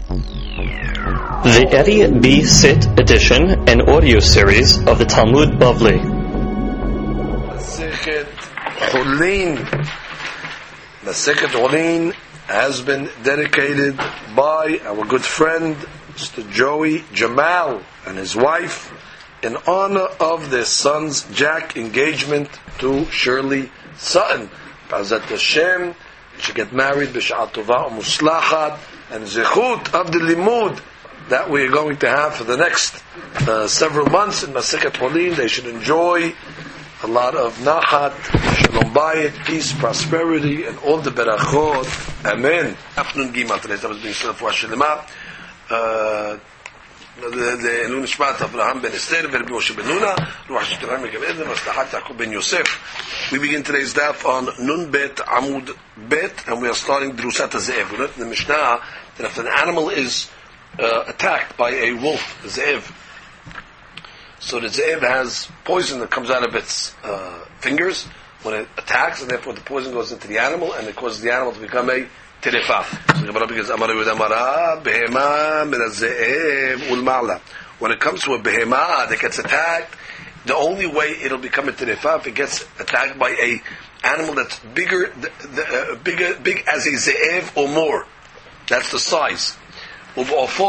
The Eddie B. Sit edition and audio series of the Talmud Bavli. Masechet Chulin has been dedicated by our good friend Mr. Joey Jamal and his wife in honor of their son's Jack engagement to Shirley Sutton. B'ezrat Hashem, they should get married b'sha'at tova u'muslachat, and zechut of the limud that we are going to have for the next several months in Masechet Chulin. They should enjoy a lot of nachat, shalom bayit, peace, prosperity, and all the berachot. Amen. Afternoon Gimel. Today's time is being said for Hashem. The Elun Nishmat Abraham ben Esther ben Moshe ben Nuna, Ruach Shishterayim ben Gaved, Maslahat Yaakov ben Yosef. We begin today's daf on Nun Bet Amud Bet, and we are starting Drusat HaZe'ev. We learned in the Mishnah that if an animal is attacked by a wolf, a ze'ev, so the ze'ev has poison that comes out of its fingers when it attacks, and therefore the poison goes into the animal, and it causes the animal to become a terefa. So the Gemara begins, when it comes to a behema that gets attacked, the only way it'll become a terefa if it gets attacked by a animal that's big as a ze'ev or more. That's the size. And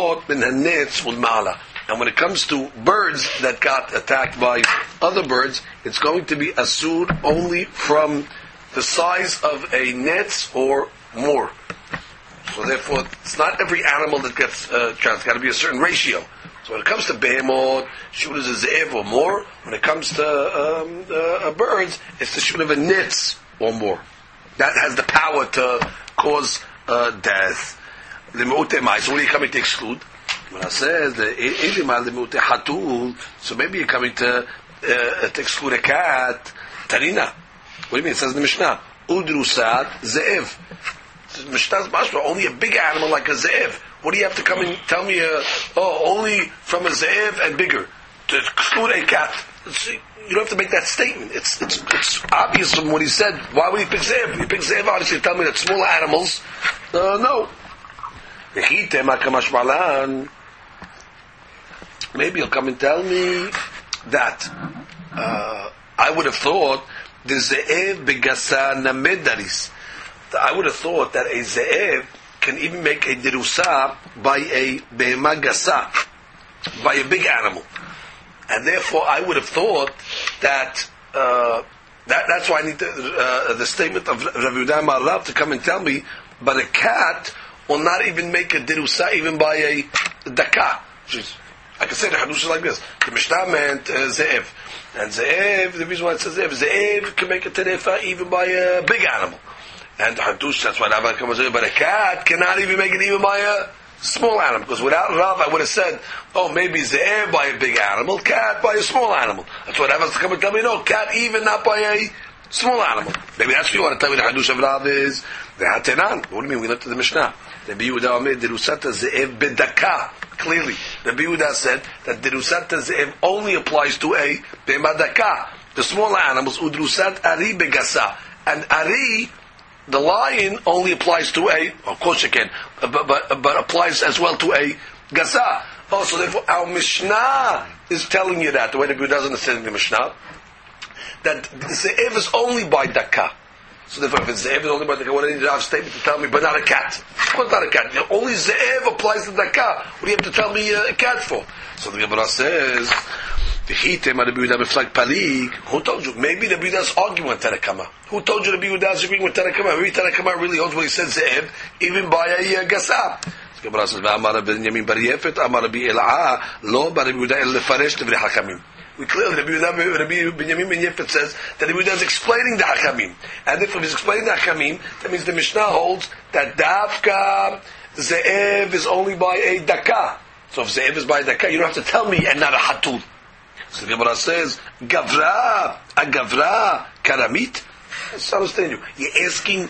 when it comes to birds that got attacked by other birds, it's going to be asur only from the size of a netz or more. So therefore, it's not every animal that gets it's got to be a certain ratio. So when it comes to behemot, shoot as a ze'ev or more. When it comes to birds, it's the shoot of a netz or more. That has the power to cause death. So what are you coming to exclude? When I says so maybe you're coming to exclude a cat. Tarina. What do you mean? It says in the Mishnah, Udrusat Ze'ev. The Mishnah's mashma, only a big animal like a Ze'ev. What do you have to come and tell me? Only from a Ze'ev and bigger to exclude a cat. You don't have to make that statement. It's obvious from what he said. Why would he pick Ze'ev? He picked Ze'ev obviously to tell me that smaller animals. No. Maybe you'll come and tell me that I would have thought the ze'ev begasa namedaris. I would have thought that a ze'ev can even make a derusa by a behema gasa, by a big animal, and therefore I would have thought that that's why I need the statement of Rav Yehuda Marav to come and tell me. But a cat will not even make a derusa even by a daka. I can say the hadush is like this. The Mishnah meant ze'ev. And ze'ev, the reason why it says ze'ev can make a terefa even by a big animal. And the hadush, that's why Rav comes here, but a cat cannot even make it even by a small animal. Because without Rav, I would have said, maybe ze'ev by a big animal, cat by a small animal. That's why Rav has to come and tell me, no, cat even not by a small animal. Maybe that's what you want to tell me the hadush of Rav is the hatenan. What do you mean? We looked at the Mishnah. Rabbi Yehuda made derusata ze'ev bedaka. Clearly, Rabbi Yehuda said that derusata ze'ev only applies to a bemadaka. The smaller animals, udrusat ari begasa, and ari, the lion, only applies to a. Of course, it can, but applies as well to a gasa. So therefore, our Mishnah is telling you that the way Rabbi Yehuda doesn't understand the Mishnah, that ze'ev is only by daka. So therefore, if it's ze'ev, it's only by daka. What I need to have a statement to tell me, but not a cat. Of course, not a cat. Only ze'ev applies to daka. What do you have to tell me a cat for? So the Gemara says, who told you? Maybe the Rabbi Yehuda's arguing with Tanakama. Who told you the Rabbi Yehuda's agreeing with Tanakama? Maybe Tanakama really holds what he said ze'ev, even by a gasa. The Gemara says, Amar ben Yamin bar Yefet, Amar bi El'ah, lo bar Rabbi Yehuda el lefaresh devri hakamim. We clearly, Rabbi Benjamin ben Yefet says that Rabbi Yehuda is explaining the Hakamim. And if he's explaining the Hakamim, that means the Mishnah holds that Davka Ze'ev is only by a Daka. So if Ze'ev is by a Daka, you don't have to tell me and not a Hatul. So the Gemara says, Gavra, a Gavra, Karamit. Let's understand you. You're asking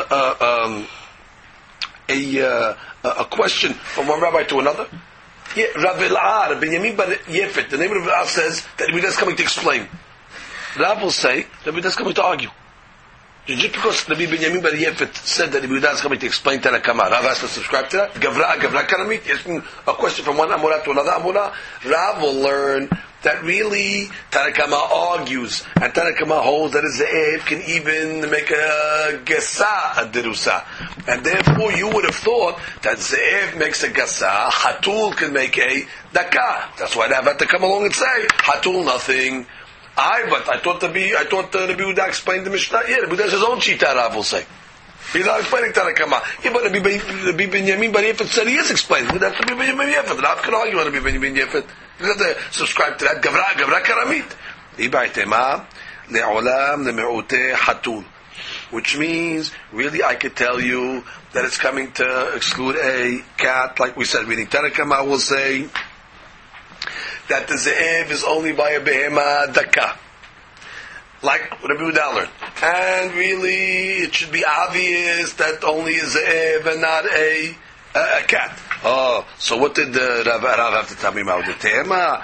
a question from one rabbi to another. Yeah, Rav El'ah, Benjamin bar Yefet, the name of Rav El'ah says that Rabbi Yehuda is coming to explain. Rav will say that Rabbi Yehuda is coming to argue. Just because Rabbi Binyamin Bar Yefet said that Rabbi Yehuda is coming to explain Tanakama, Rav has to subscribe to that. Gavra Karamit, asking a question from one Amora to another Amora. Rav will learn that really Tanakama argues, and Tanakama holds that a Ze'ev can even make a Gesa, a Derusa. And therefore you would have thought that Ze'ev makes a Gesa, Hatul can make a Daka. That's why Rav had to come along and say, Hatul nothing. But I thought Rabbi Yehuda explained the Mishnah. Yeah, Rabbi Yehuda has his own Shita, Rav will say. He's not explaining Tanakama. Yeah, but Rabbi Binyamin Bar Yefet said he is explaining. That's Rabbi Binyamin Yefet. Rav can argue on Rabbi Binyamin Yefet. You have to subscribe to that. Gavra Karamit. Ibaitema le'olam le'me'ute hatul. Which means, really, I could tell you that it's coming to exclude a cat, like we said. Meaning Tanakama will say that the ze'ev is only by a behema daka, like Rabbi Yehuda learned. And really, it should be obvious that only a ze'ev and not a cat. Oh, so what did Rav have to tell me about the tema?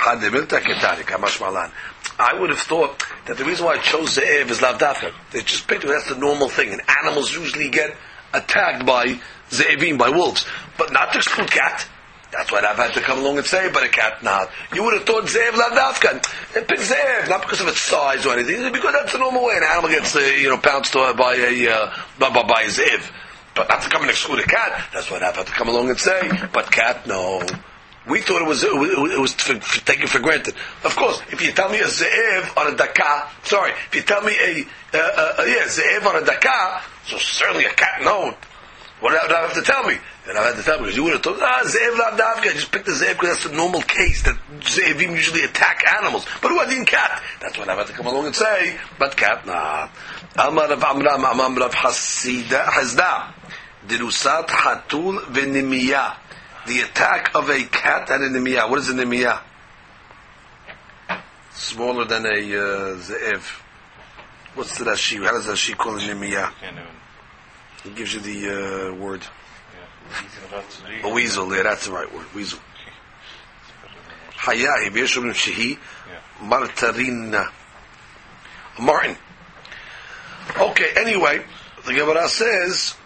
I would have thought that the reason why I chose ze'ev is lavdafka. They just picked it. That's the normal thing, and animals usually get attacked by ze'evim, by wolves, but not to exclude cat. That's why Rav had to come along and say, but a cat not. You would have thought Ze'ev Lavdafka. It picked Ze'ev, not because of its size or anything, because that's the normal way. An animal gets, pounced by a Ze'ev. But not to come and exclude a cat. That's why Rav had to come along and say, but cat, no. We thought it was taken for granted. Of course, if you tell me a Ze'ev on a Daka, if you tell me Ze'ev on a Daka, so certainly a cat, no. What did I have to tell me? And I had to tell me, because you would have told me, Ze'ev Lavdafka, I just picked the Ze'ev because that's the normal case, that Ze'evim usually attack animals. But who didn't cat? That's what I had to come along and say, but cat, nah. Amar Rav Amram, Amam Rav Hasda, Dirusat Hatul V'Nimiyah. The attack of a cat and a Nimiyah. What is a Nimiyah? Smaller than a Ze'ev. What's the Rashi? How does Rashi call a Nimiyah? It gives you the word. A weasel, yeah, that's the right word. Weasel. Hayahi, B'yeshuvim Shehi, Martarina. A martin. Okay, anyway, the Gemara says,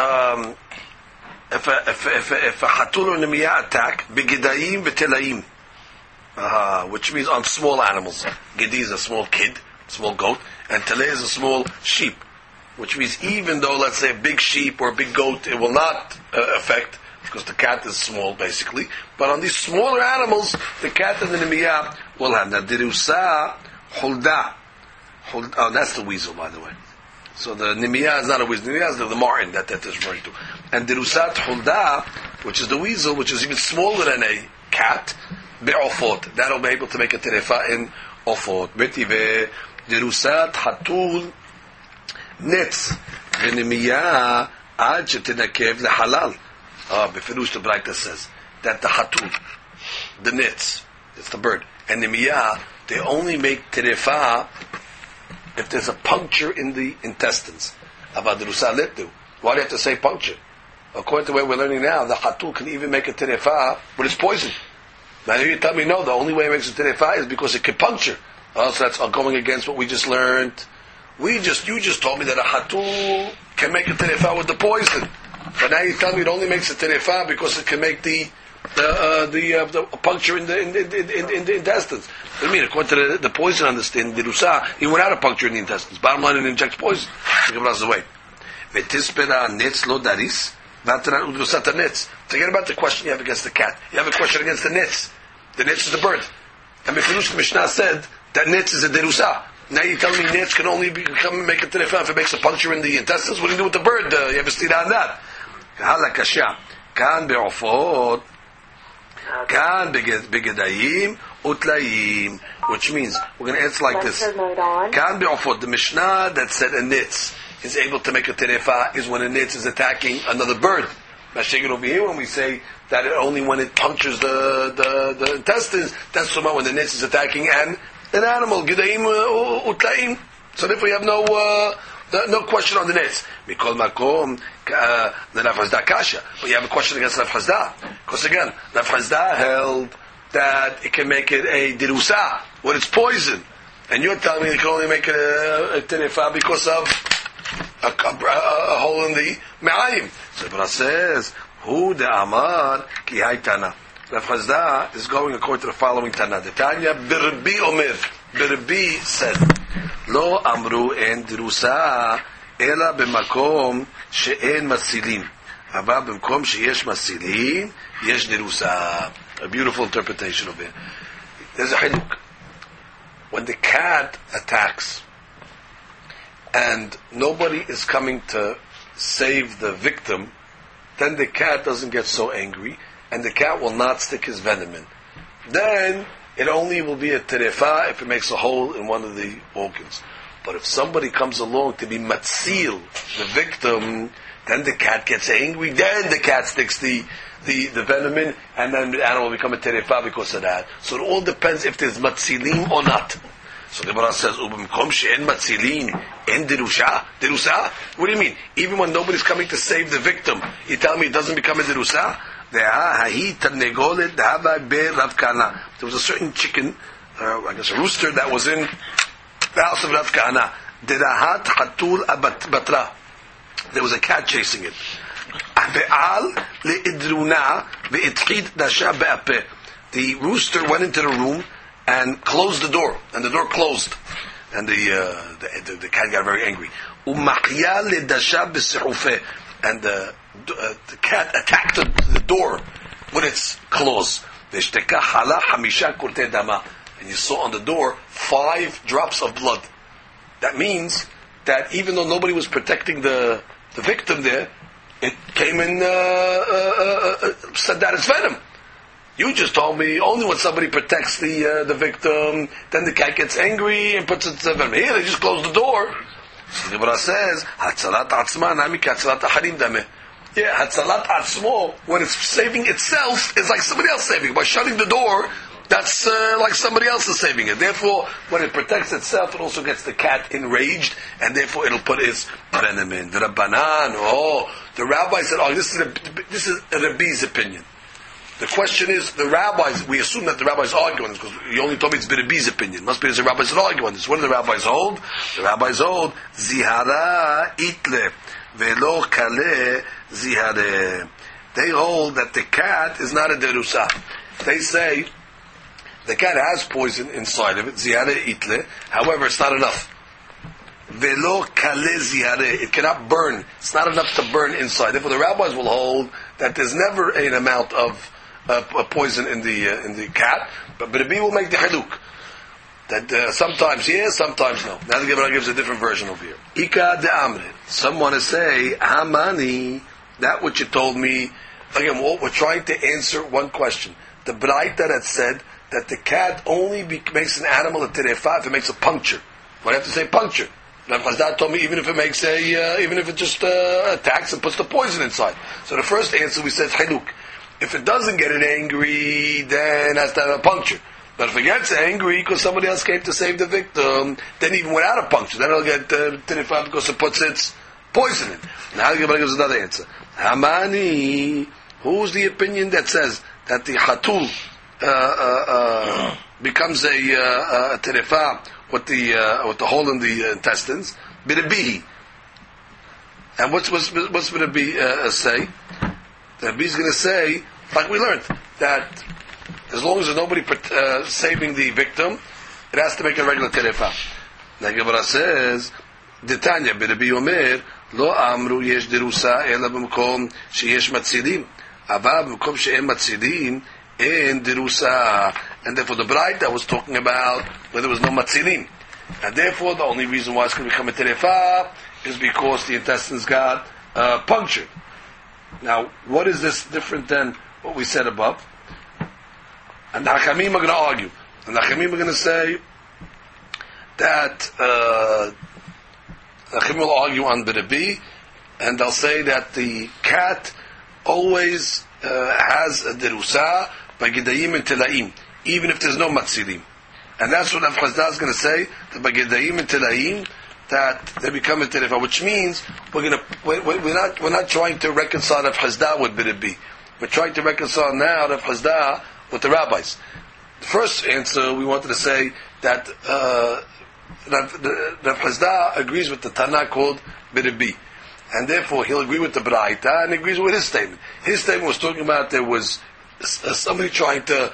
if a hatul or nemiyah attack, B'gedayim v'telayim, which means on small animals. Gedi is a small kid, small goat, and telay is a small sheep. Which means even though, let's say, a big sheep or a big goat, it will not affect, because the cat is small, basically. But on these smaller animals, the cat and the nemiyah will have. Now, dirusa hulda. Oh, that's the weasel, by the way. So the nemiyah is not a weasel. Nemiyah is the martin that is referring to. And dirusat hulda, which is the weasel, which is even smaller than a cat, be'ofot. That'll be able to make a terefa in ofot. Betive dirusat hatul nets v'nemiyah ad shetenakev lehalal. Befirush the Braita says that the hatul, the nets, it's the bird, and nemiyah, they only make terefa if there's a puncture in the intestines. About the rusaletu. Why do you have to say puncture? According to what we're learning now, the hatul can even make a terefa, but it's poison. Now you tell me no, the only way it makes a terefa is because it can puncture. So that's going against what we just learned. You just told me that a hatul can make a terefa with the poison, but now you tell me it only makes a terefa because it can make the puncture in the intestines. What do you mean? According to the poison on the dirusa, he went out a puncture in the intestines. Bottom line, it injects poison. Away. Nets lo daris, nets. Forget about the question you have against the cat. You have a question against the nets. The nets is the bird. And Befirush the Mishnah said that nets is a dirusa. Now you're telling me nets can only become make a terefa if it makes a puncture in the intestines. What do you do with the bird? You have a stira on that. Halakasha. Kan be'ofot. Kan begedayim utlayim. Which means, we're going to answer like this. Kan be'ofot. The Mishnah that said a nitz is able to make a terefa is when a nitz is attacking another bird. Mashiach over here, when we say that it only when it punctures the intestines, that's when the nitz is attacking an animal. Gedayim utlayim. So therefore you have no question on the nets. Mikol makom the Rav Hasda kasha. But you have a question against Rav Hasda. Because again, Rav Hasda held that it can make it a dirusa when it's poison. And you're telling me it can only make it a terefa because of a hole in the me'ayim. So Rabbi says, Hu de Amar ki hay Tana. Rav Chazda is going according to the following Tana. The Tanya, Birbi Omer. Birbi said, Lo amru en dirusa ela b'makom she'en masilin. Ava b'makom she'yesh masilin, yesh dirusa. A beautiful interpretation of it. There's a hiluk. When the cat attacks, and nobody is coming to save the victim, then the cat doesn't get so angry, and the cat will not stick his venom in. Then it only will be a terefa if it makes a hole in one of the organs. But if somebody comes along to be matzil, the victim, then the cat gets angry, then the cat sticks the venom in, and then the animal will become a terefa because of that. So it all depends if there's matzilim or not. So the Gemara says, "Ubimkom she'en matzilin en derusha." Derusa? What do you mean? Even when nobody's coming to save the victim, you tell me it doesn't become a derusa? There was a certain chicken, I guess a rooster, that was in the house of Rav Kahana. There was a cat chasing it. The rooster went into the room and closed the door, and the door closed, and the cat got very angry. And the cat attacked the door with its claws. And you saw on the door 5 drops of blood. That means that even though nobody was protecting the victim there, it came and said that it's venom. You just told me only when somebody protects the victim, then the cat gets angry and puts its venom. Here they just close the door. So the Gemara says, "Hatzalat atzma nami katzalat acharim dameh." Yeah, Hatzalat atzmo, when it's saving itself, is like somebody else saving. By shutting the door, that's like somebody else is saving it. Therefore, when it protects itself, it also gets the cat enraged, and therefore it'll put its venom in. The Rabbanan, the rabbi said, this is Rabbi's opinion. The question is, the rabbis, we assume that the rabbis argue on this, because you only told me it's Rabbi's opinion. Must be there's a rabbis that argue on this. What do the rabbis hold? The rabbis hold, Zihara itle, velo kale zihare. They hold that the cat is not a derusa. They say, the cat has poison inside of it, zihare itle, however, it's not enough. Velo kale zihare, it cannot burn. It's not enough to burn inside. Therefore, the rabbis will hold that there's never an amount of poison in the cat, but Rabbi will make the haluk that sometimes yes, sometimes no. Now the Gemara gives a different version over here. Ika de amre. Some want to say Hamani, that what you told me. Again, we're trying to answer one question. The Braita that said that the cat only makes an animal a terefa if it makes a puncture. Why do I have to say puncture? Rav Chazda told me even if it just attacks and puts the poison inside. So the first answer we said haluk. If it doesn't get it angry, then it has to have a puncture. But if it gets angry because somebody else came to save the victim, then even without a puncture, then it'll get tinifat because it puts its poison in. Now the Gemara gives another answer. Hamani, who's the opinion that says that the hatul becomes a tinifat with the hole in the intestines? Birabihi. And what's Birabi say? The Rabbi is going to say, like we learned, that as long as there's nobody saving the victim, it has to make a regular terefa. The Gemara says, Detanya b'Rabbi Omer, lo amru yesh derusa ela b'mkom sheyesh matzilim. Ava b'mkom she'en matzilim, en derusa. And therefore the bride that was talking about where there was no matzilim. And therefore the only reason why it's going to become a terefa is because the intestines got punctured. Now, what is this different than what we said above? And the Hachamim are going to argue. And the Hachamim are going to say that the Hachamim will argue on B'Rabbi, and they'll say that the cat always has a derusa by Gedayim and Telaim, even if there's no matzilim. And that's what Rav Chazda is going to say, that by Gedayim and Telaim, that they become a terefa, which means we're not trying to reconcile Rav Chazda with B'Rabbi. We're trying to reconcile now Rav Chazda with the rabbis. The first answer we wanted to say that Rav Chazda agrees with the Tana called B. And therefore, he'll agree with the Braita and agrees with his statement. His statement was talking about there was somebody trying to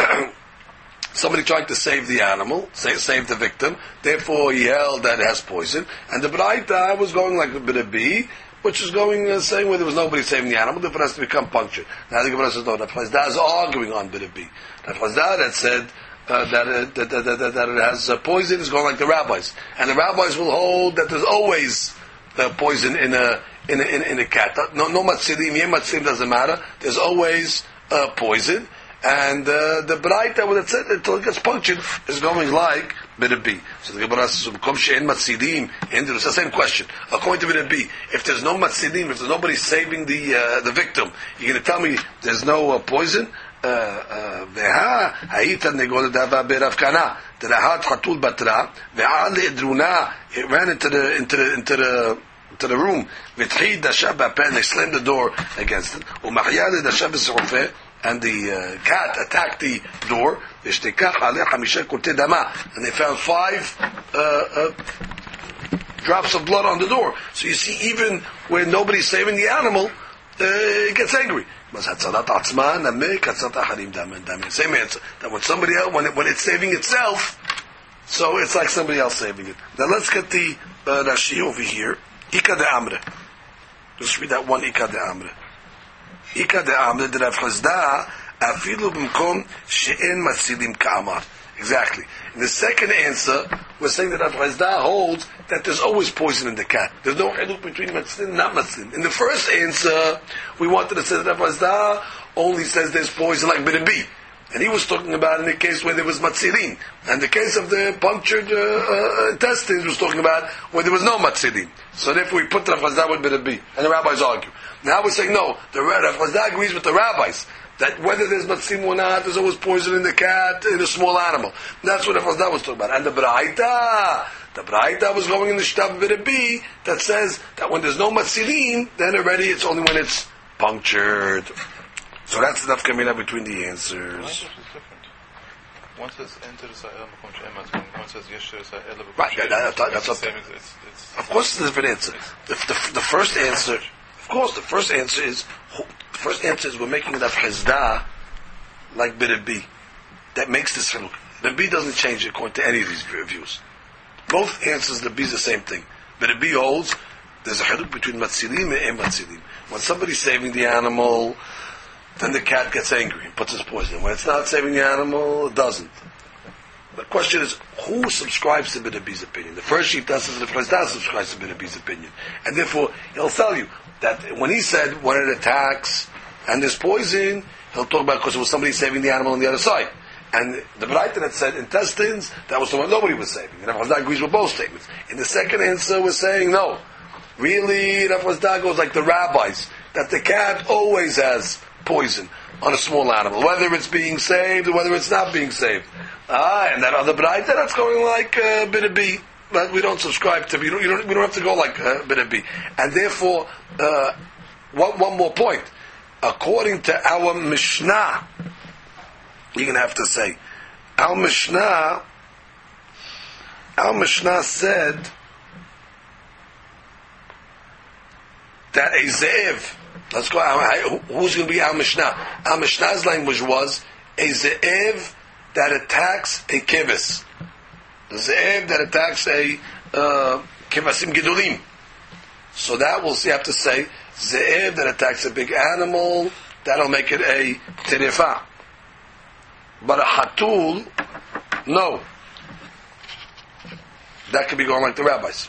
save the animal, save the victim. Therefore, he held that it has poison. And the Braita was going like a bit of B, which is going saying where there was nobody saving the animal, therefore it has to become punctured. Now the Gemara says no. Rav Chazda is arguing on bit of B. Rav Chazda that said that it has poison is going like the rabbis, and the rabbis will hold that there's always poison in a cat. No matzilim, yem matzilim doesn't matter. There's always poison, and the Braita that said until it gets punctured is going like bit of B. So the Gemara says, it's the same question. According to bit of B, if there's no matzilim, if there's nobody saving the victim, you're going to tell me there's no poison? It ran into the room. They slammed the door against it. And the cat attacked the door. And they found 5 drops of blood on the door. So you see, even when nobody's saving the animal, it gets angry. Same answer. That when somebody else, when it's saving itself, so it's like somebody else saving it. Now let's get the Rashi over here. Ika de Amre. Just read that one Ika de Amre. Ika de Amre de Rav Chazda afilu b'mkom she'en matzilim ka'amar. Exactly. In the second answer, we're saying that Rav Chazda holds that there's always poison in the cat. There's no chiluk between matzilin and not matzilin. In the first answer, we wanted to say that Rav Chazda only says there's poison like bit B. And he was talking about in the case where there was matzilin. And the case of the punctured intestines was talking about where there was no matzilin. So therefore we put Rav Chazda with bit B. And the rabbis argue. Now we're saying no, the Rav Chazda agrees with the rabbis that whether there's matzim or not, there's always poison in the cat, in a small animal. That's what Rav Chazda was talking about. And the Braita was going in the shtab bit B that says that when there's no matzilin, then already it's only when it's punctured. So that's the nafkamina between the answers. One says enter Israel, one says Yeshua Israel. Right, that's what. Of course, it's a different answer. The first answer, of course, the first answer is we're making Rav Chazda like bit B. That makes this chiluk. The B doesn't change according to any of these views. Both answers, the B is the same thing. Bit B holds there's a chiluk between matzilim and matzilim. When somebody's saving the animal, then the cat gets angry and puts his poison. When it's not saving the animal, it doesn't. The question is, who subscribes to Bid B's opinion? The first sheet does, and the first does subscribes to Bid B's opinion. And therefore, he'll tell you that when he said when it attacks and there's poison, he'll talk about because it was somebody saving the animal on the other side. And the Braita that said intestines, that was the one nobody was saving. And Rav Chazda agrees with both statements. In the second answer, we're saying no. Really, Rav Chazda goes like the rabbis, that the cat always has poison on a small animal, whether it's being saved or whether it's not being saved. And that other Braita, that's going like bit of B. But we don't subscribe to B. We don't have to go like bit of B. And therefore, one more point. According to our Mishnah, you're going to have to say, our Mishnah said that a ze'ev, let's go, who's going to be our Mishnah? Our Mishnah's language was a ze'ev that attacks a keves. The ze'ev that attacks a kevasim gedolim. So that we'll have to say, ze'ev that attacks a big animal, that'll make it a terefa. But a hatul, no. That could be going like the rabbis.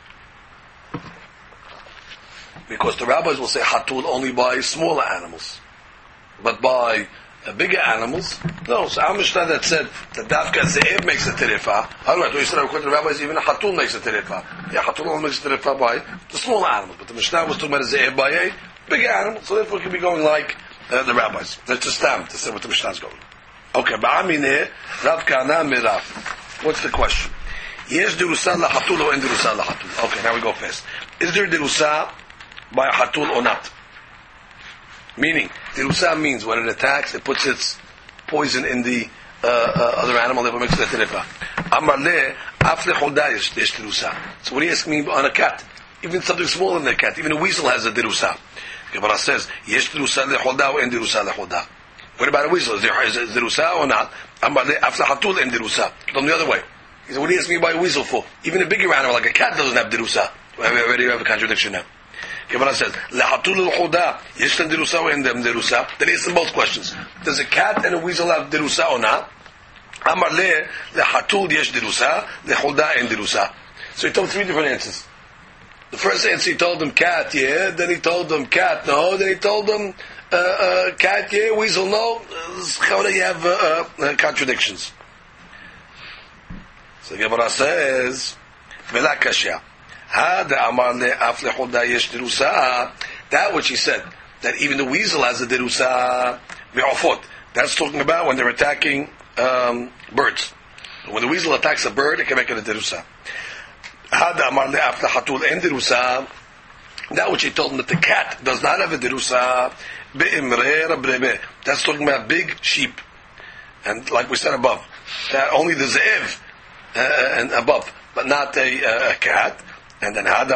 Because the rabbis will say hatul only by smaller animals. But by bigger animals, no. So our Mishnah that said that dafka ze'ev makes a terefa. Alright, you said according to the rabbis, even a hatul makes a terefa. Yeah, hatul only makes a terefa by the smaller animals. But the Mishnah was talking about a ze'ev by a bigger animal. So therefore it could be going like the rabbis. That's just them to say what the Mishnah is going. Okay, ba'amine Rav Kana Mirav. What's the question? Yes, derusa la hatul or en derusa la hatul. Okay, now we go fast. Is there derusa by a hatul or not? Meaning, derusa means when it attacks, it puts its poison in the other animal, therefore makes it a terefa. Amar le af lechoda yesh derusa. So what are you asking me on a cat? even something smaller than a cat, even a weasel has a derusa. Gemara says, yesh derusa lechoda and derusa lechoda. What about a weasel? Is there derusa or not? Amar le afla hatul and derusa. On the other way. He said, what do you ask me about a weasel for? Even a bigger animal like a cat doesn't have derusa. We already have a contradiction now. Gemara says, lehatul lechoda, yesh derusa and derusa. Then he answers both questions. Does a cat and a weasel have derusa or not? Amar le lehatul yesh derusa, lechoda and derusa. So he told three different answers. The first answer he told them cat, yeah. Then he told them cat, no. Then he told them cat, yeah. Weasel, no. How do you have contradictions? So Gemara says, "Vela kashya." Hada amar le'af lechoda yesh derusa. That which he said, that even the weasel has a derusa me'ofot. That's talking about when they're attacking birds. When the weasel attacks a bird, it can make it a derusa. That which he told him that the cat does not have a derusa. That's talking about big sheep, and like we said above, that only the ze'ev and above, but not a cat. And then and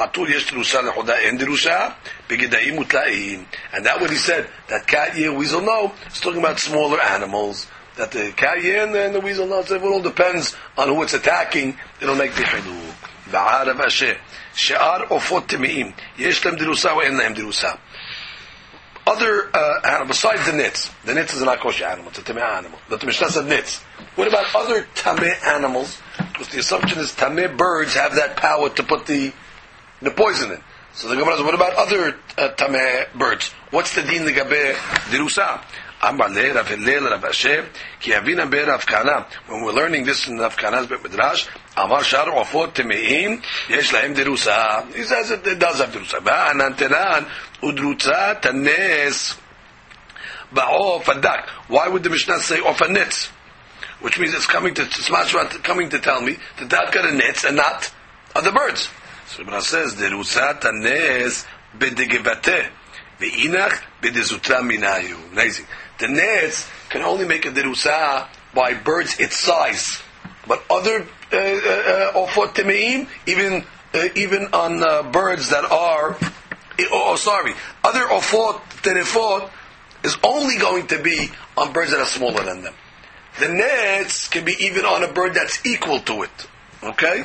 that what he said, that cat, yeah, weasel, no. It's talking about smaller animals. That the cat, yeah, and the weasel, no. So it all depends on who it's attacking. It'll make the hiluk. בעرב אשר שאר עופות טמאים יש להם דרושה ואין להם דרושה. Other animals besides the nits is an akosher animal, it's a tameh animal, but the Mishnah said nits. What about other tameh animals? Because the assumption is tameh birds have that power to put the poison in. So the Gemara says, what about other tameh birds? What's the din legabe derusa? Amar le Rav Hillel Rav Asher ki avina be Rav Kana. When we're learning this in Rav Kana's Bet Midrash, Amar shar ofot temeim yesh lahem derusa. He says it does have derusa. Ba'anan tenan udrusa tanes ba'of adak. Why would the Mishnah say of a nitz? Which means it's coming to tell me that that got a nitz and not other birds. So the Mishnah says derusa tanes bedegevate. Ve'inach bedezutra minayu. Amazing. The nets can only make a derusa by birds its size, but other ofot temeim, even on birds that are, other ofot terefot is only going to be on birds that are smaller than them. The nets can be even on a bird that's equal to it. Okay,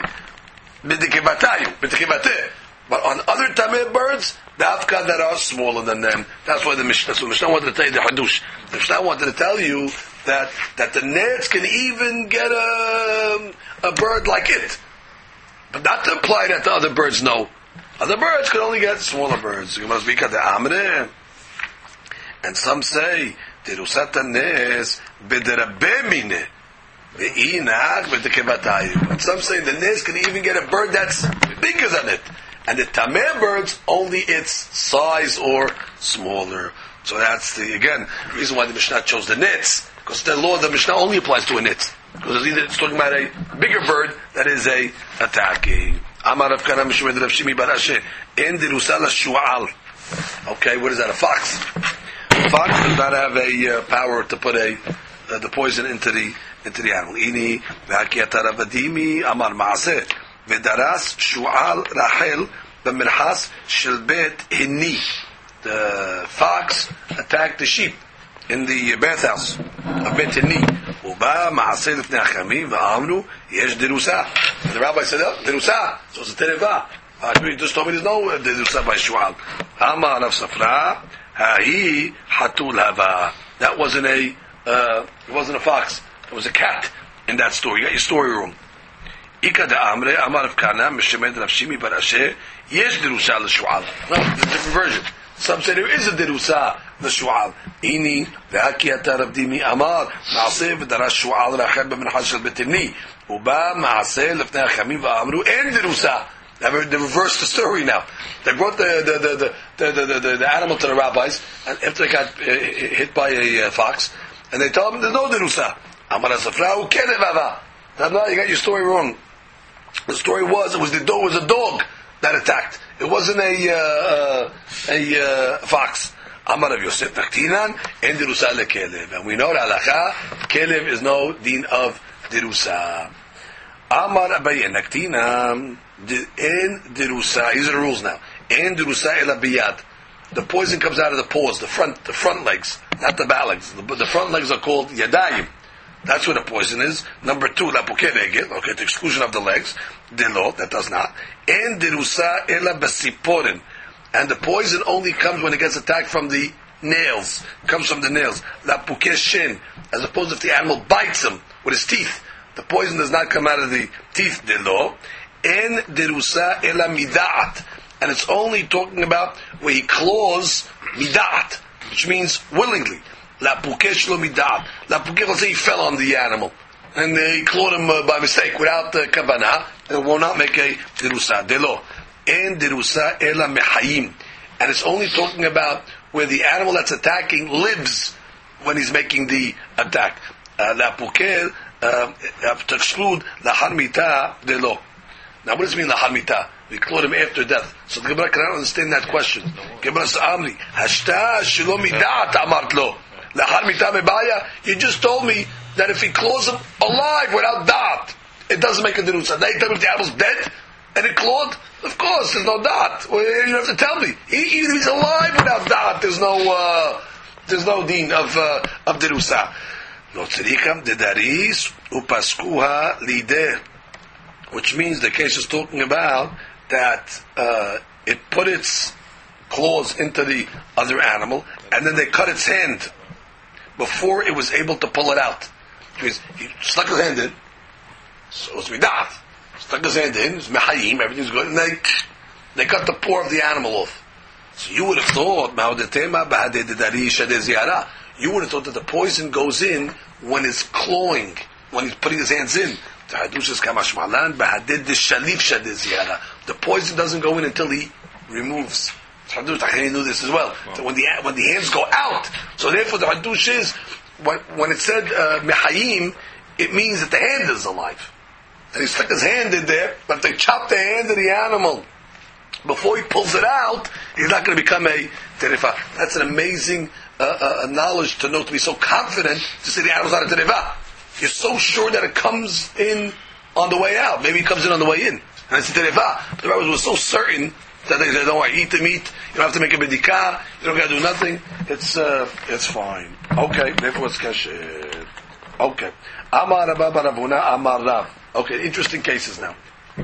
but on other tameh birds, the afka that are smaller than them. That's why the Mishnah wanted to tell you the hadush. The Mishnah wanted to tell you that the nets can even get a bird like it, but not to imply that the other birds know. Other birds can only get smaller birds. You must be the amre. And some say derusat nes bederabemine ve'inach b'tekevatayu. And some say the nes can even get a bird that's bigger than it. And the tameh birds, only its size or smaller. So that's the reason why the Mishnah chose the nits, because the law of the Mishnah only applies to a nit. Because it's talking about a bigger bird that is attacking. Amar Rav Kana Mishmed Rav Shimi bar Asher en derusa l'shu'al. Okay, what is that? A fox. A fox does not have a power to put the poison into the animal. Ini v'hakiyata ravadimi amar ma'aseh. V'daras shu'al Rachel b'mirchas shel bet hinni. The fox attacked the sheep in the bathhouse of Bet Hinni. Uba ma'aseh lifnei hachamim v'amru yesh derusa. The rabbi said, "Oh, derusa." So it's a tereva. You just told me there's no derusa by shu'al. Amar Rav Safra ha'i hatul hava. That wasn't it wasn't a fox. It was a cat in that story. You got your story wrong. Ika de Amre, Amar Rav Kana, Mishemed Rav Shimi bar Asher, yesh derusa l'shu'al. No, it's a different version. Some say there is a derusa l'shu'al. Ini, ve'akiyata Rav Dimi Amar, ma'aseh v'daras shu'al Rachel b'minchas shel Bet Hinni. Uba ma'aseh lefnei hachamim v'amru, en derusa. They reversed the story now. They brought the animal to the rabbis, and after they got hit by a fox, and they told them there's no derusa. Amar Safra, u'kenev hava. No, you got your story wrong. The story was a dog that attacked. It wasn't a fox. Amar Rav Yosef Naktinan and derusa lekelev, and we know that halacha kelev is no din of derusa. Amar Abaye Naktinan En dirusa. These are the rules now. En dirusa ela biyad. The poison comes out of the paws, the front legs, not the back legs. The front legs are called yadayim. That's where the poison is. Number 2, la pukeregel. Okay, the exclusion of the legs. Delo, that does not. En dirusa ela basiporin. And the poison only comes when it gets attacked from the nails. It comes from the nails. La pukeshin. As opposed to if the animal bites him with his teeth. The poison does not come out of the teeth. Delo. En dirusa ela midat. And it's only talking about where he claws midat, which means willingly. La pukesh lo midat. La pukesh, let's say he fell on the animal. And he clawed him by mistake, without kabana. It will not make a dirusa. Delo. En dirusa ela mehayim. And it's only talking about where the animal that's attacking lives when he's making the attack. La pukesh, to exclude la harmita delo. Now, what does it mean, la harmita? We clawed him after death. So the Gemara cannot understand that question. Gemara says, Amri, hashta shelo midat amart lo. La harmita mebaya. You just told me that if he claws him alive without da'at, it doesn't make a dirusa. Now you tell me if the animal's dead and it clawed? Of course, there's no da'at. Well, you don't have to tell me. Even if he's alive without da'at, there's no deen of dirusa. No tzirikam dedaris upaskuha lideh. Which means the case is talking about that it put its claws into the other animal, and then they cut its hand before it was able to pull it out. Which means he stuck his hand in, so it's midat. Stuck his hand in, it's mehayim, everything's good, and they cut the paw of the animal off. So you would have thought, you would have thought that the poison goes in when it's clawing, when he's putting his hands in. The poison doesn't go in until he removes. He knew this as well. So when the hands go out, so therefore the hadush is when it said mehayim, it means that the hand is alive. And he stuck his hand in there, but if they chop the hand of the animal before he pulls it out, he's not going to become a terefa. That's an amazing knowledge to know, to be so confident to say the animal's not a terefa. You're so sure that it comes in on the way out. Maybe it comes in on the way in. And it's a tereva. But the rabbis were so certain that they said, don't worry, eat the meat. You don't have to make a bedikah. You don't got to do nothing. It's fine. Okay, therefore it's kasher. Okay. Amar Rabba Barabuna, Amar Rav. Okay, interesting cases now.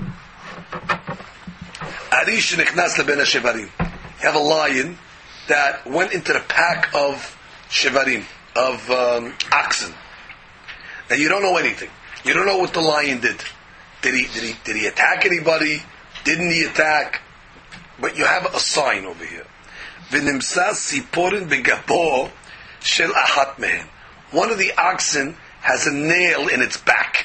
Arish nechnas leben shevarim. You have a lion that went into the pack of shevarim, of oxen. Now you don't know anything. You don't know what the lion did. Did he attack anybody? Didn't he attack? But you have a sign over here. V'nimsa siporin begabo shel ahat mehen. One of the oxen has a nail in its back.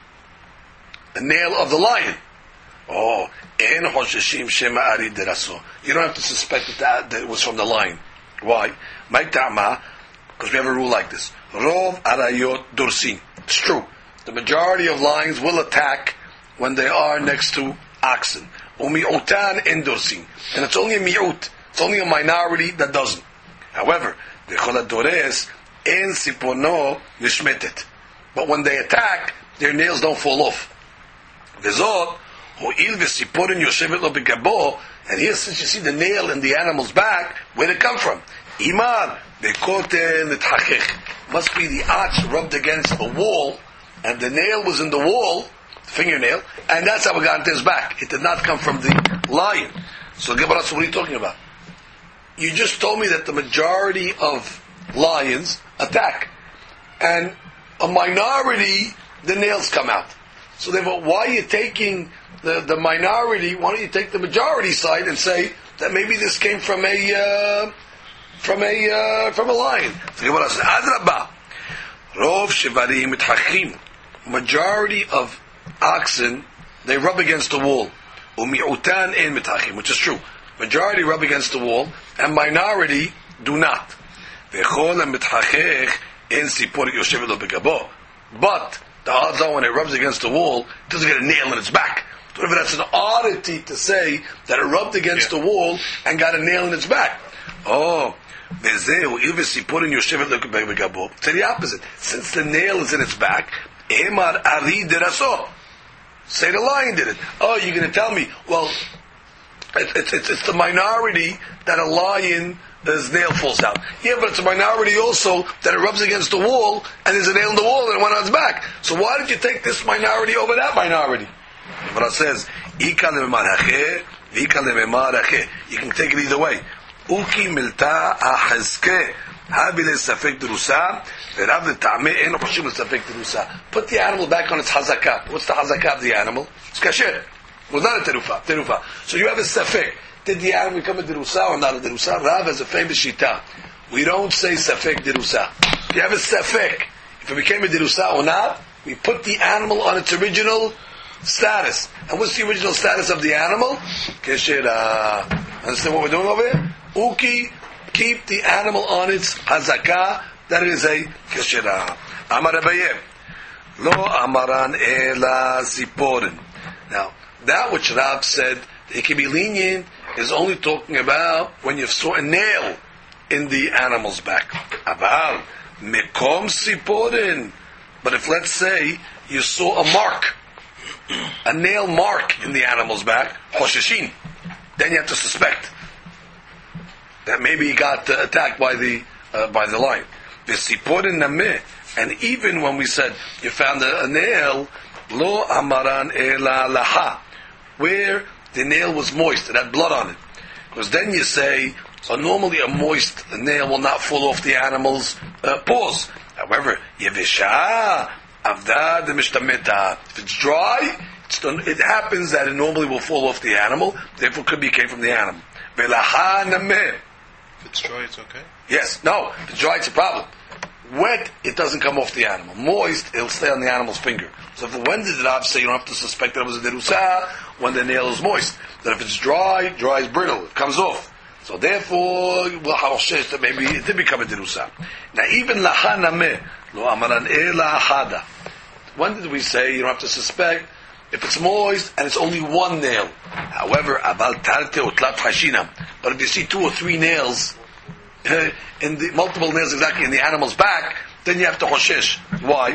A nail of the lion. Oh, en hosheshim shema ari deraso. You don't have to suspect that it was from the lion. Why? Because we have a rule like this. Rov arayot dursin. It's true. The majority of lions will attack when they are next to oxen. Umi'utan en dursin. And it's only a mi'ut. It's only a minority that doesn't. However, v'chol hadores en sipono nishmetet. But when they attack, their nails don't fall off. V'zot ho'il v'siporin yoshevet lo begabo. And here, since you see the nail in the animal's back, where did it come from? Imar bekoten nitchachech. Must be the arch rubbed against the wall, and the nail was in the wall, fingernail, and that's how it got into his back. It did not come from the lion. So Gemara, what are you talking about? You just told me that the majority of lions attack, and a minority, the nails come out. So therefore, why are you taking the minority? Why don't you take the majority side and say that maybe this came from a lion? So Gemara says, Adrabah, Rov shevarim mitchachim. Majority of oxen, they rub against the wall. Umi'utan en mitchachim, which is true. Majority rub against the wall, and minority do not. V'chol mitchachech en sipor yoshevet lo begabo. But the odds are when it rubs against the wall, it doesn't get a nail in its back. So that's an oddity to say that it rubbed against the wall and got a nail in its back. Oh, say the opposite. Since the nail is in its back, Emar Ari Deraso. Say the lion did it. Oh, you're going to tell me, well, it's the minority that a lion, his nail falls out. Yeah, but it's a minority also that it rubs against the wall and there's a nail in the wall and it went on its back. So why did you take this minority over that minority? But it says, you can take it either way. Uki milta ahazke habile safek drusa verav le'tameh en choshim lesafek drusa. Put the animal back on its hazakah. What's the hazakah of the animal? It's kasher. It was not a terufa. So you have a safek. Did the animal become a derusa or not a derusa? Rav has a famous shita. We don't say safek derusa. If you have a safek, if it became a derusa or not, we put the animal on its original status. And what's the original status of the animal? Kesher. Understand what we're doing over here? Uki, keep the animal on its hazakah. That is a kesher. Amar Abaye. Lo amaran ela siporin. Now, that which Rav said it can be lenient is only talking about when you saw a nail in the animal's back. Aval mekom siporin. But if, let's say, you saw a mark, a nail mark in the animal's back, hosheshin, then you have to suspect that maybe he got attacked by the lion. V'siporin nameh. And even when we said you found a nail, lo amaran ela laha, where the nail was moist, it had blood on it. Because then you say, so normally a moist nail will not fall off the animal's paws. However, yevisha avda de mishtameta. If it's dry, it happens that it normally will fall off the animal. Therefore, could be came from the animal. Velaha nameh. If it's dry, it's okay? Yes. No. If it's dry, it's a problem. Wet, it doesn't come off the animal. Moist, it'll stay on the animal's finger. So when did the Rav say you don't have to suspect that it was a derusa? When the nail is moist. That if it's dry is brittle. It comes off. So therefore, we'll have that maybe it did become a derusa. Now even laha nameh, lo amaran ela hada. When did we say you don't have to suspect if it's moist and it's only one nail? However, abal tarte utlat hashinam. But if you see 2 or 3 nails, in the multiple nails exactly in the animal's back, then you have to hoshesh. Why?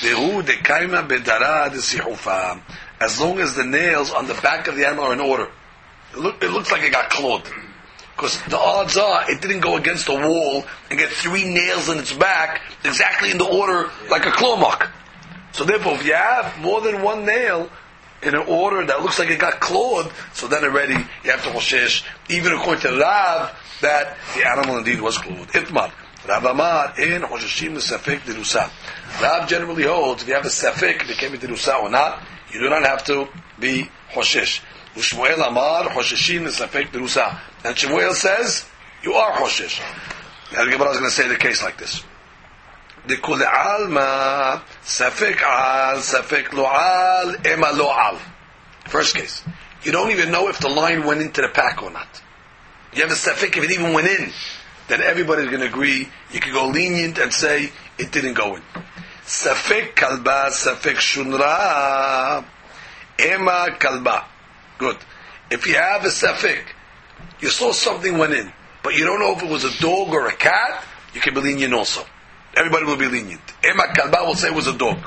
As long as the nails on the back of the animal are in order. It looks like it got clawed. Because the odds are it didn't go against the wall and get 3 nails in its back exactly in the order like a claw mark. So therefore, if you have more than 1 nail in an order that looks like it got clawed, so then already you have to hoshesh, even according to Rav, that the animal indeed was clawed. Itmar. Rav Amar, in hosheshim l'safek derusa. Rav generally holds, if you have a safek, if it became a derusa or not, you do not have to be hoshesh. Shmuel Amar, hosheshim l'safek derusa. And Shmuel says, you are hoshesh. Now the Gemara is going to say the case like this. Dekule alma, safek al, safek lo al, ema lo al. First case. You don't even know if the lion went into the pack or not. You have a safek if it even went in. Then everybody's going to agree. You can go lenient and say it didn't go in. Safek kalba, safek shunra, ema kalba. Good. If you have a safek, you saw something went in, but you don't know if it was a dog or a cat, you can be lenient also. Everybody will be lenient. Ema kalba will say it was a dog.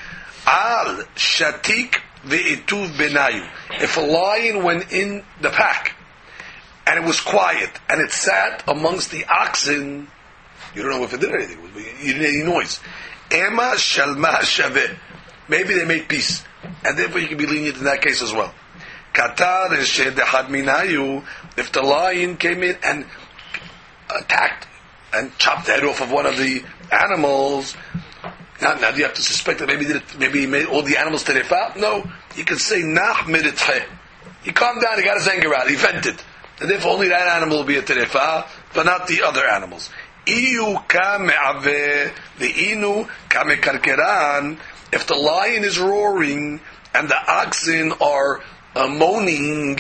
Al shatik ve'ituv benayu. If a lion went in the pack, and it was quiet, and it sat amongst the oxen, you don't know if it did anything. You didn't hear any noise. Ema shalma shaveh. Maybe they made peace. And therefore you can be lenient in that case as well. Katar shedehad minayu. If the lion came in and attacked and chopped the head off of one of the animals, now do you have to suspect that maybe he made all the animals terefa? No. You can say, nah miritche. He calmed down, he got his anger out, he vented. And therefore only that animal will be a terefa, but not the other animals. Iyu ka me'aveh, ve'inu ka mekarkeran. If the lion is roaring and the oxen are moaning,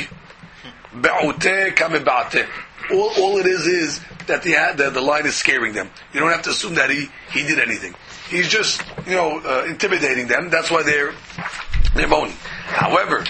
be'uteh ka me'ba'ateh. All it is that the lion is scaring them. You don't have to assume that he did anything. He's just, intimidating them. That's why they're moaning. However,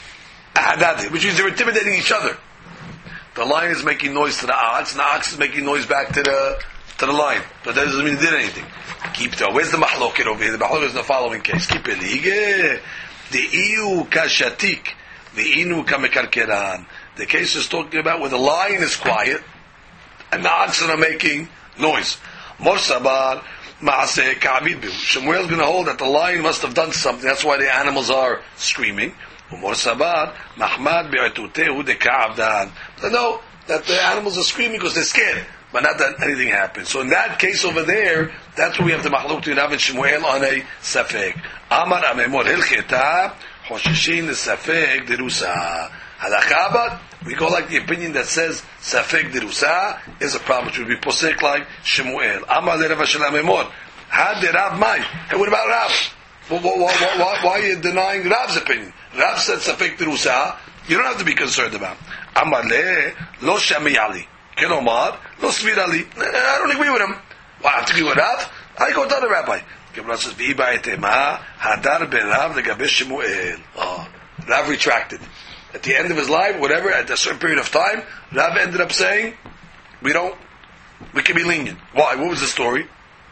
which means they're intimidating each other. The lion is making noise to the ox, and the ox is making noise back to the lion. But that doesn't mean he did anything. Where's the mahloket over here? The mahloket is in the following case. The iu kashatik, the inu kamekarkeran. The case is talking about where the lion is quiet and the oxen are making noise. Mor sabar maaseh ka'abid bihu. Shemuel is going to hold that the lion must have done something. That's why the animals are screaming. Mor sabar mahmad bi'atutehu de ka'abdan. No, that the animals are screaming because they're scared, but not that anything happened. So in that case over there, that's where we have the machlok between Rav and Shemuel on a safek. Amar amemor hilcheta hoshishin the safek derusa. Halakha, we go like the opinion that says safek derusa is a problem, which would be posek like Shemuel. Amar le Rav Amemor had the Rav mai. Hey, what about Rav? Why are you denying Rav's opinion? Rav said safek derusa. You don't have to be concerned about. Amar le lo shami ali. Kelomar lo svir ali. I don't agree with him. Well, I have to agree with Rav. I go to the rabbi. Gemara says v'iba etema hadar ben Rav legabe Shemuel. Rav retracted. At the end of his life, whatever, at a certain period of time, Rav ended up saying, we can be lenient. Why? What was the story?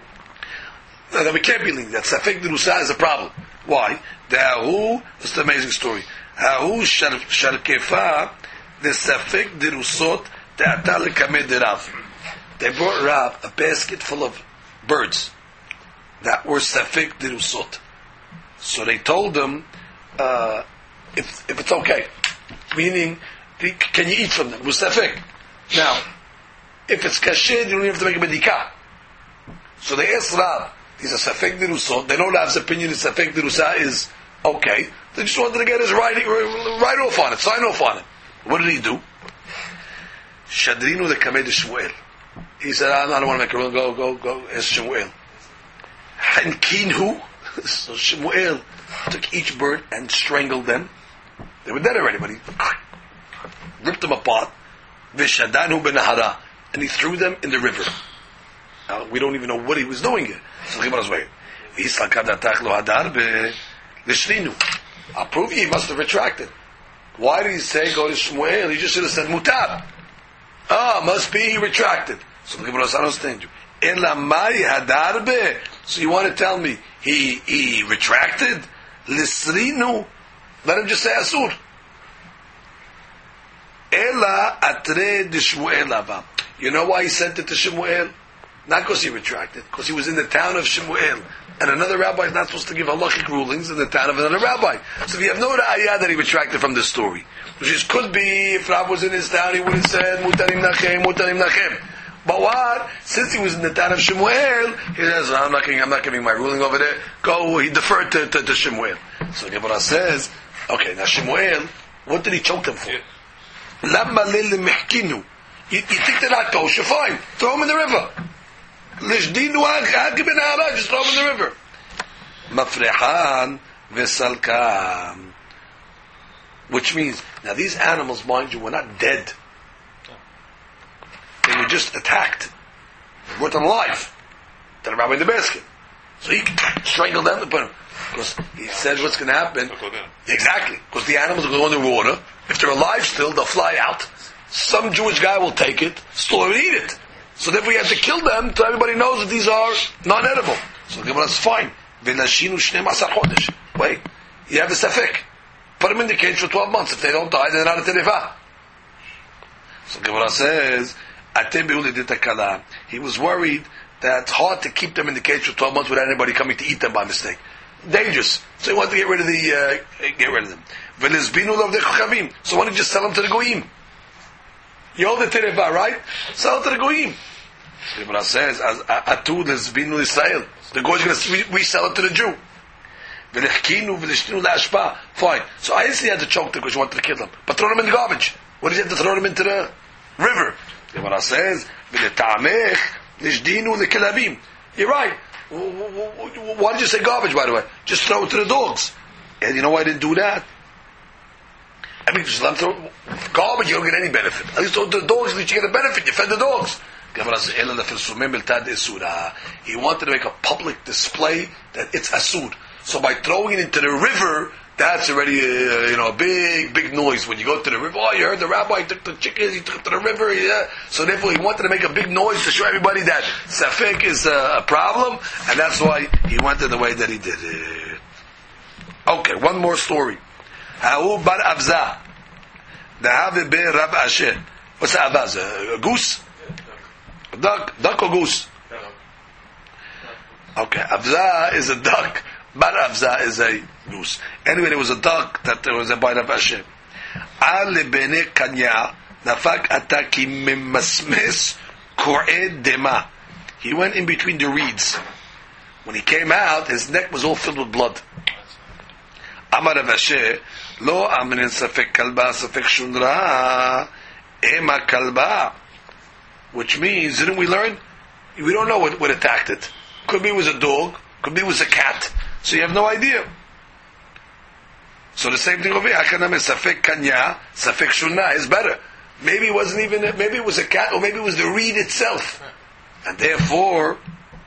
That we can't be lenient. That safek derusa is a problem. Why? This is an amazing story. Hahu sharkefa the safek derusot te'ata lekamed Rav. They brought Rav a basket full of birds that were safek derusot. So they told him, if it's okay. Meaning, can you eat from them? Mustafik. Now, if it's kasher, you don't even have to make a medikah. So they asked Rav, these are safek derusot. They know Rav's opinion is safek derusa is okay. They just wanted to get his write off on it, sign off on it. What did he do? Shadrinu the kamed Shmuel. He said, I don't want to make a rule. Go. Ask Shmuel. Hankinhu. So Shmuel took each bird and strangled them. They were dead already, but he ripped them apart. V'shadanu benahara, and he threw them in the river. Now we don't even know what he was doing here. So Gemara's way. I'll prove you he must have retracted. Why did he say go to Shmuel? He just should have said mutab. Must be he retracted. So the Gemara says, I don't understand you. Elamai hadarbe. So you want to tell me he retracted? Lisrinu. Let him just say asur. Ela atre de Shmuel ava. You know why he sent it to Shmuel? Not because he retracted, because he was in the town of Shmuel. And another rabbi is not supposed to give halachic rulings in the town of another rabbi. So if you have no ayah that he retracted from this story, which could be, if Rab was in his town, he would have said, mutarim nachem. But what? Since he was in the town of Shemuel, he says, I'm not giving my ruling over there. Go, he deferred to Shemuel. So Gemara says, okay, now Shemuel, what did he choke them for? Lamma lil mehkinu. You think they're not kosher? Fine. Throw them in the river. Lishdinu ha'akib in ha'ara. Just throw them in the river. Mafrehan v'salkam. Which means, now these animals, mind you, were not dead. They were just attacked. They weren't alive. They're rabbi in the basket. So he strangled them and put them. Because he said what's going to happen. Exactly. Because the animals will go in the water. If they're alive still, they'll fly out. Some Jewish guy will take it, store it, and eat it. So therefore we have to kill them so everybody knows that these are non-edible. So the Gemara is fine. Wait. You have a safek. Put them in the cage for 12 months. If they don't die, they're not a terefah. So the Gemara says, he was worried that it's hard to keep them in the cage for 12 months without anybody coming to eat them by mistake. Dangerous. So he wanted to get rid of them. So why don't you just sell them to the goyim? You hold the terefah, right? Sell it to the goyim. The Gemara says, "Atu lesbinu Israel." The goy is going to resell it to the Jew. Fine. So I instantly had to choke them because you wanted to kill them. But throw them in the garbage. What did you have to throw them into the river? The Gemara says, you're right. Why did you say garbage, by the way? Just throw it to the dogs. And you know why I didn't do that? I mean, just let them throw garbage, you don't get any benefit. At least throw it to the dogs, at least you get a benefit. You fed the dogs. He wanted to make a public display that it's asur. So by throwing it into the river, that's already a big noise. When you go to the river, you heard the rabbi took the chickens, he took it to the river. Yeah. So therefore, he wanted to make a big noise to show everybody that safek is a problem, and that's why he went in the way that he did it. Okay, one more story. Ha'u bar Avza. Da'ave be Rab Asher. What's Avza? A goose? A duck? Duck or goose? Okay, Avza is a duck. Bar Avza is a goose. Anyway, there was a duck that was a by Rab Asher. Al bene kanya nafak ataki mimasmes kor'ed dema. He went in between the reeds. When he came out, his neck was all filled with blood. Amar Rav Asher, lo amrin safek kalba safek shunra ema kalba. Which means, didn't we learn? We don't know what attacked it. Could be it was a dog, could be it was a cat. So you have no idea. So the same thing over here. Hakanam is safek kanya, safek shunna is better. Maybe it wasn't even, maybe it was a cat, or maybe it was the reed itself. And therefore,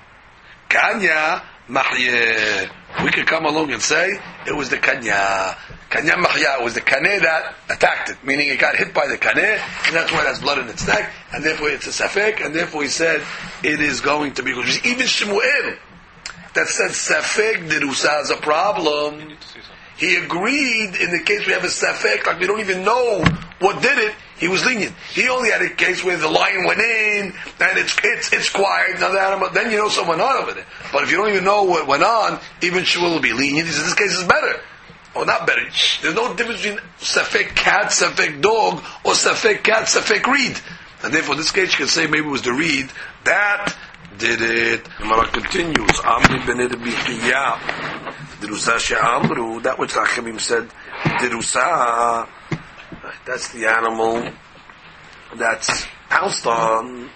kanya mahye. We could come along and say, it was the kanya. Kanya mahya, it was the kaneh that attacked it. Meaning it got hit by the kaneh, and that's why it has blood in its neck, and therefore it's a safek, and therefore he said, it is going to be good. Even Shemuel, that said safek derusa is a problem. He agreed in the case we have a safek, like we don't even know what did it, he was lenient. He only had a case where the lion went in, and it's quiet, now the animal, then you know someone went on over there. But if you don't even know what went on, even Shmuel will be lenient. He says, this case is better. Or not better. There's no difference between safek cat, safek dog, or safek cat, safek reed. And therefore in this case you can say maybe it was the reed that did it. The Gemara continues, Amri b'nei Bichya, Dirusa she'amru, that which Rachamim said, Dirusa, that's the animal that's pounced on.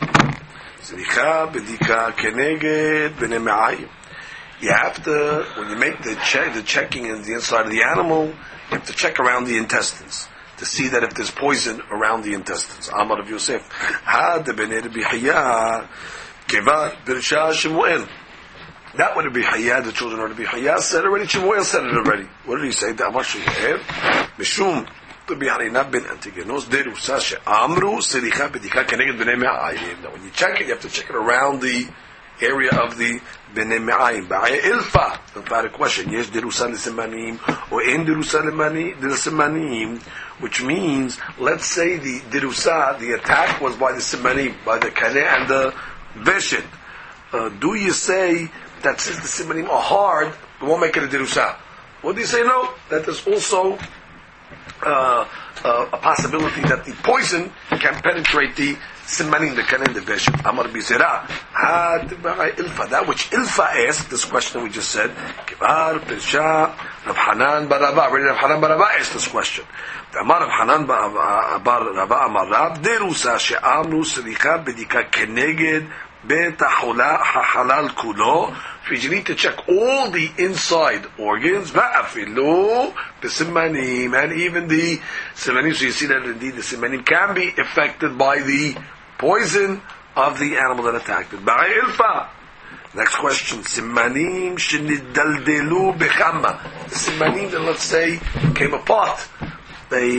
Zricha b'dika keneged b'nei me'ayim. You have to, when you make the checking in the inside of the animal, you have to check around the intestines to see that if there's poison around the intestines. Amar of Yosef, had b'nei Bichya, Kevar Birsha Shemuel. That would be Hayya, the children of Rabbi Hayya said already, Shemuel said it already. What did he say? That much Shemuel. Mishum, to be Harina ben Antigenos, Derusa She'amru, Selicha B'dika Keneged B'nei Me'ayim. Now when you check it, you have to check it around the area of the B'nei Me'ayim. Ba'ay Ilfa. The question, yes, Derusa L'Simanim, or in Derusa L'Simanim, which means, let's say the Derusa, the attack was by the Simanim, by the Kaneh and the Veshet. Do you say that since the simanim are hard, we won't make it a derusa? What do you say? No, that there's also a possibility that the poison can penetrate the simanim, the kanen, the veshet. Amar bizera ilfa. That which ilfa asked, this question we just said, kibar pirsha Rav Hanan bar Rava. Already Rav Hanan bar Rava asked this question. Amar Rav Hanan bar Rava amar Rab derusa she'amru selicha b'dika keneged halal kulo. You need to check all the inside organs, va'afilu b'simanim, and even the simanim. So you see that indeed the simanim can be affected by the poison of the animal that attacked it. Ba'ilfa. Next question: simanim shenidaldelu b'chama. The simanim that, let's say, came apart. They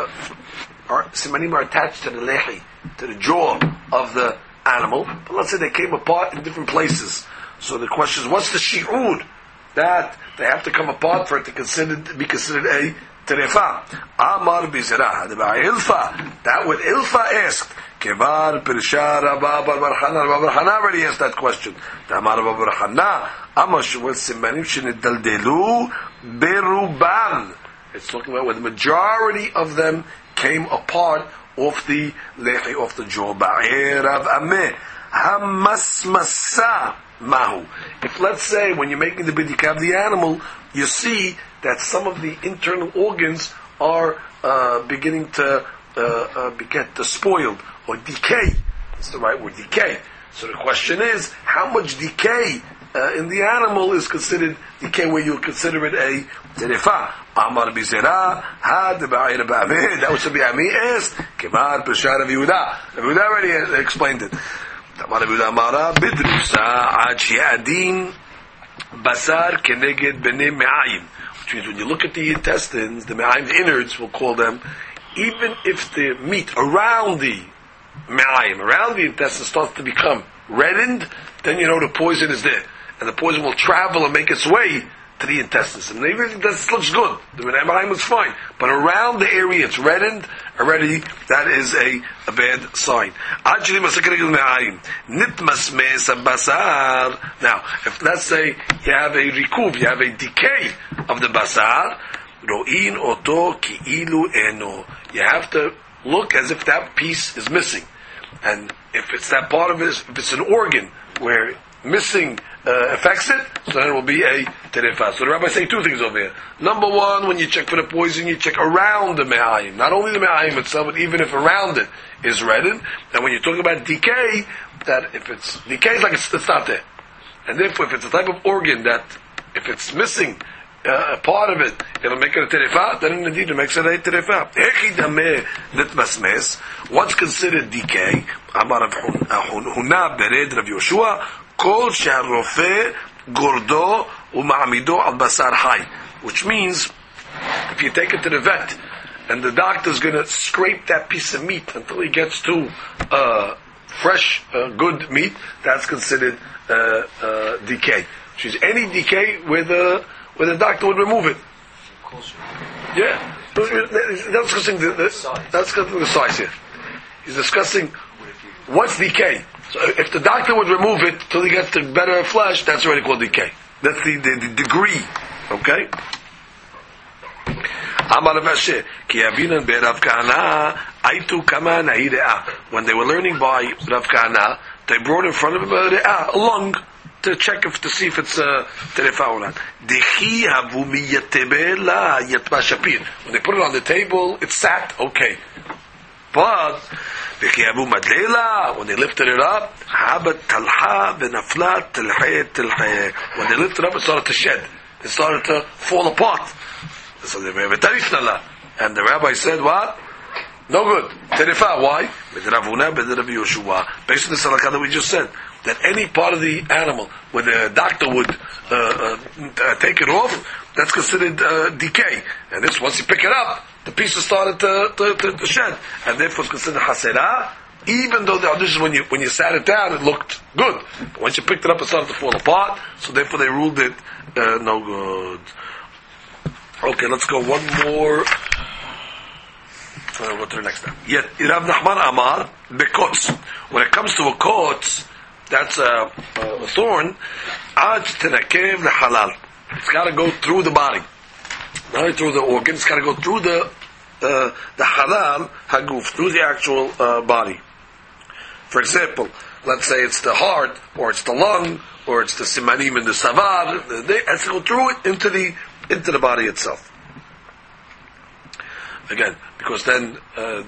simanim are attached to the lehi, to the jaw of the animal, but let's say they came apart in different places. So the question is, what's the shi'ud that they have to come apart for it to be considered a terefa? Amar bizera ilfa. That what ilfa asked. Kevar pirsha Rabba bar Hana. Rabba bar Hana already asked that question. Amar Rabba bar Hana. Amar shuvot simanim shenidaldelu beruban. It's talking about where the majority of them came apart off the lehi, off the jaw. Ba'erav ameh hamasmasa mahu. If, let's say, when you're making the bidika of the animal, you see that some of the internal organs are beginning to get spoiled or decay. That's the right word, decay. So the question is, how much decay in the animal is considered decay where you consider it a terefa? Amar bizera had ba'ir ba'ameh. That was to be Ami asked. Kevar b'shar of Yehuda. Yehuda already explained it. Amar Yehuda Amara bidrusa ad she'adin basar keneged b'nei me'ayim. Which means when you look at the intestines, the me'ayim, the innards, we'll call them, even if the meat around the me'ayim, around the intestine starts to become reddened, then you know the poison is there. And the poison will travel and make its way to the intestines. And maybe this looks good. The Minayim was fine. But around the area it's reddened, already that is a bad sign. Now, if let's say you have a rikuv, you have a decay of the basar, ro'in oto ki'ilu eno. You have to look as if that piece is missing. And if it's that part of it, if it's an organ where missing affects it, so then it will be a terefa. So the rabbi is saying two things over here. Number one, when you check for the poison, you check around the me'ayim. Not only the me'ayim itself, but even if around it is reddened. And when you talk about decay, that if it's decay, it's like it's not there. And therefore, if it's a type of organ that, if it's missing a part of it, it'll make it a terefa, then indeed it makes it a terefa. What's considered decay? Amar Huna bered Rav Yoshua, kol she'arofeh gordo u'ma'amido al basar hay. Which means, if you take it to the vet, and the doctor's going to scrape that piece of meat until he gets to fresh, good meat, that's considered decay. Which is any decay where the doctor would remove it. Yeah. That's discussing the size here. He's discussing what's decay. So if the doctor would remove it till he gets to better flesh, that's already called decay. That's the degree. Okay? When they were learning by Rav Kahana, they brought in front of him a lung to check to see if it's terefa or not. When they put it on the table, it sat okay. But when they lifted it up, when they lifted it up, it started to shed. It started to fall apart. So they were and the rabbi said, what? No good. Terefa. Why? Based on the salakah that we just said, that any part of the animal where the doctor would take it off, that's considered decay. And this, once you pick it up, the pieces started to shed, and therefore it's considered hasera. Even though this is when you sat it down, it looked good. But once you picked it up, it started to fall apart. So therefore they ruled it no good. Okay, let's go one more. We'll go to the next time. Yet Rav Nachman Amar bekots. When it comes to a kots, that's a thorn. Aj tenakev lehalal. It's got to go through the body, not only through the organ. It's got to go through the halal haguf, through the actual body. For example, let's say it's the heart, or it's the lung, or it's the simanim and the savar. It has to go through it into the body itself. Again, because then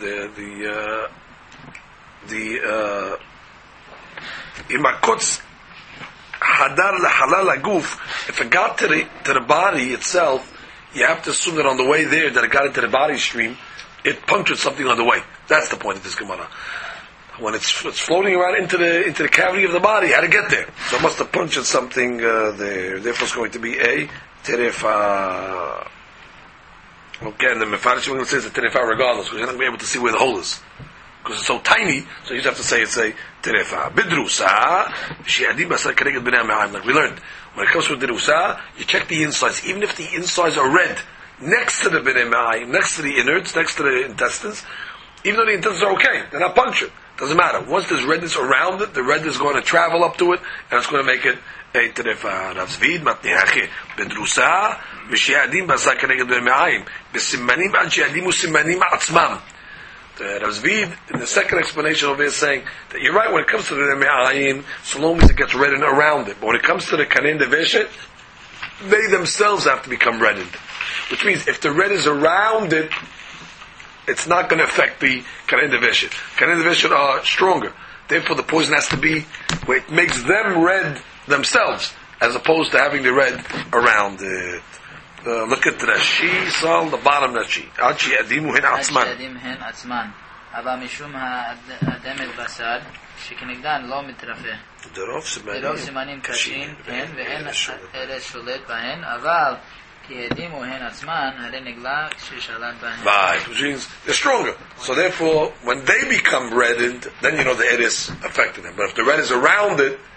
imakots hadar lehalal haguf. If it got to the body itself, you have to assume that on the way there, that it got into the body stream, it punctured something on the way. That's the point of this Gemara. When it's floating around into the cavity of the body, how to get there? So it must have punctured something there. Therefore, it's going to be a terefa. Okay, and the Mefarish says a terefa regardless, because you're not going to be able to see where the hole is. Because it's so tiny, so you just have to say it's a terefa. Bidrusa, shi'adim basar kereged b'nei ha'me'ayim. Like we learned, when it comes to bidrusa, you check the insides. Even if the insides are red, next to the b'nei ha'me'ayim, next to the innards, next to the intestines, even though the intestines are okay, they're not punctured. Doesn't matter. Once there's redness around it, the red is going to travel up to it, and it's going to make it a terefa. Rav Zvid matnihache bidrusa v'shi'adim basar kereged b'nei ha'me'ayim b'simanim ad shi'adim u'simanim atzmam. Rav Zvid, in the second explanation over here, is saying that you're right when it comes to the me'ayim, so long as it gets reddened around it. But when it comes to the kanin deveshet, they themselves have to become reddened. Which means if the red is around it, it's not going to affect the kanin deveshet. Kanin deveshet are stronger. Therefore, the poison has to be where it makes them red themselves, as opposed to having the red around it. Look at Rashi, Sal, the bottom Rashi. Achi adimu hen atzman. adim hen atzman. אבל משום האדם אלבסד, שכנגדן לא מתרפא. דרוב סימנים קשים, כן, ואין אלה שולט בהן, אבל כי הדימו הן עצמן, הרי נגלה ששלט בהן. Right, which means they're stronger. So therefore, when they become reddened, then you know the Eris affected them. But if the red is around it,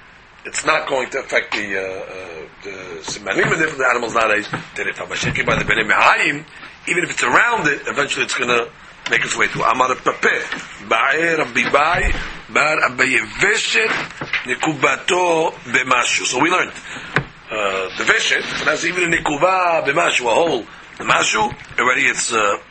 it's not going to affect the simanim, and if the animal's not a terefa. But by the bnei me'ayim, even if it's around it, eventually it's going to make its way through. Amar Pape, Ba'er Rabbi Bai, Bar Abaye Veshet, Nikubato Bemashu. So we learned the Veshet, so that's even a Nikuba Bemashu, a hole, the Mashu, already it's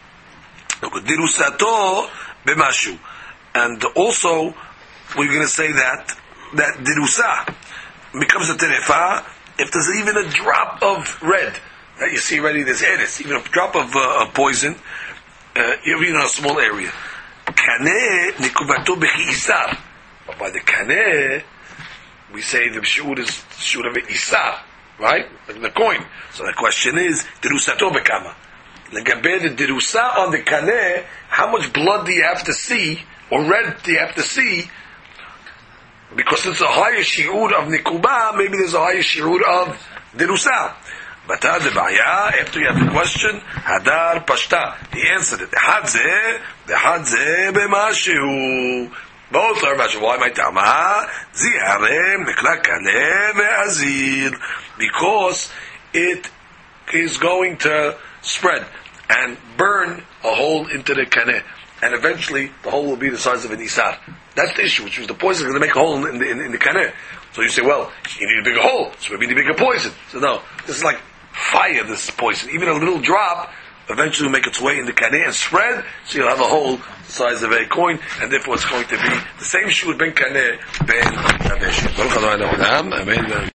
Dirusato Bemashu. And also, we're going to say that Dirusa becomes a Terefa if there's even a drop of red that you see already, there's Eris, even a drop of poison, even in a small area. Kaneh nikubato bechi-isar. But by the kaneh, we say the shiur is shiur of isar, right? Like the coin. So the question is, dirusato bekama. Legabe the dirusa on the kaneh, how much blood do you have to see, or red do you have to see? Because it's a higher shiur of nikuba, maybe there's a higher shiur of dirusa. But after you have the question, Hadar Pashta, he answered it. The Hadze b'mashu. Both are mashu. Why my tama? Ziharem nekla kaneh ve'azir. Because it is going to spread and burn a hole into the kaneh, and eventually the hole will be the size of an isar. That's the issue, which is the poison is going to make a hole in the kaneh. So you say, well, you need a bigger hole, so maybe you need a bigger poison. So no, this is like fire, this poison. Even a little drop eventually will make its way in the kaneh and spread, so you'll have a hole the size of a coin, and therefore it's going to be the same shiur ben kaneh ben aveshim.